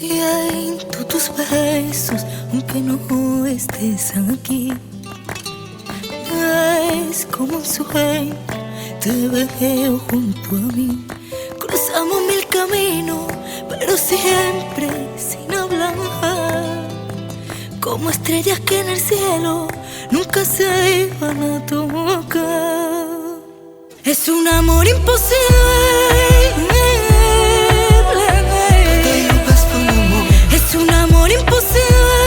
Siento tus besos aunque no estés aquí. Es como un sueño, te veo junto a mí. Cruzamos mil caminos, pero siempre sin hablar. Como estrellas que en el cielo nunca se iban a tocar. Es un amor imposible. Es un amor imposible.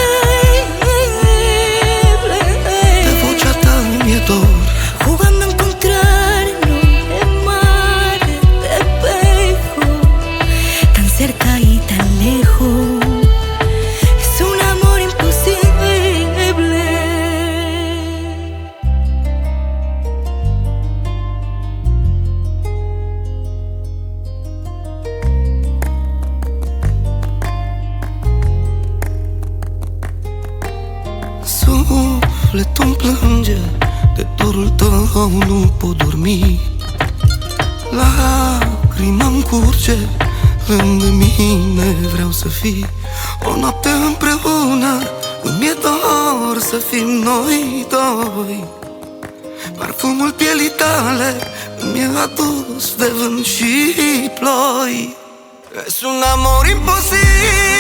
Devo cercare mie dor, Jugando a encontrarnos en mares de espejo, tan cerca y tan lejos. Es un amor imposible. Sufletul-mi plânge, de dorul tău nu pot dormi. Lacrima-mi curge, lângă mine vreau să fii. O noapte împreună, îmi e dor să fim noi doi. Parfumul pielii tale îmi e adus de vânt și ploi. Es un amor imposible.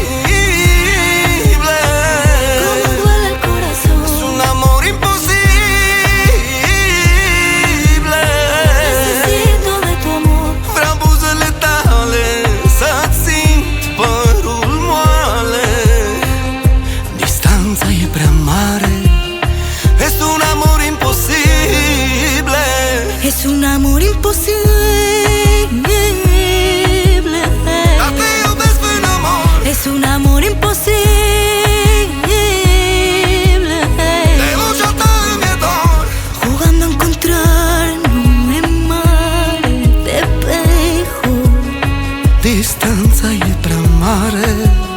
Es un amor imposible. Dar te iubesc în amor. Es un amor imposible. Devo cercare mie dor, Jugando a encontrarnos en mares de espejo. distanța e prea mare.